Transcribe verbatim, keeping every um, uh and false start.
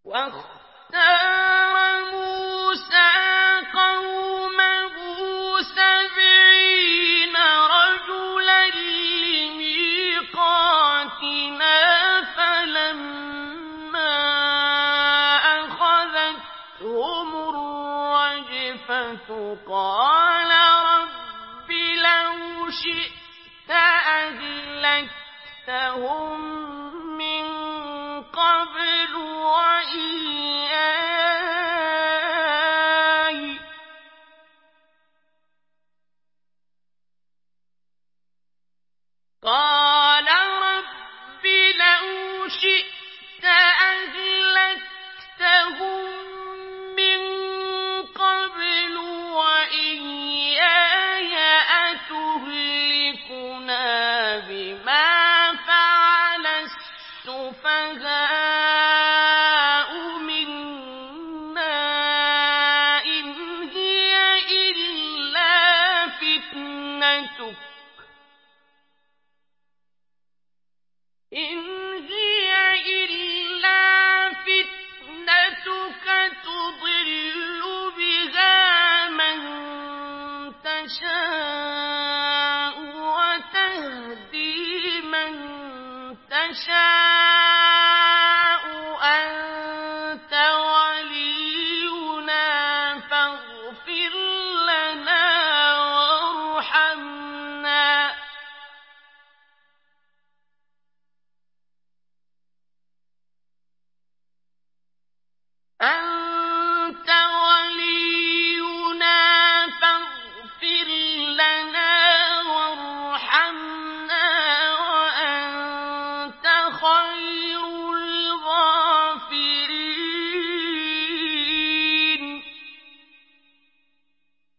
واختار موسى قومه سبعين رجلا لميقاتنا فلما أخذتهم الرجفة قال رب لو شئت أهلكتهم من قبل وإياي قال رب لو شئت أهلكتهم من قبل وإياي أتهلكنا بما فعل السفهاء منا إن هي إلا فتنتك إن هي إلا فتنتك تضل بها من تشاء وتهدي من تشاء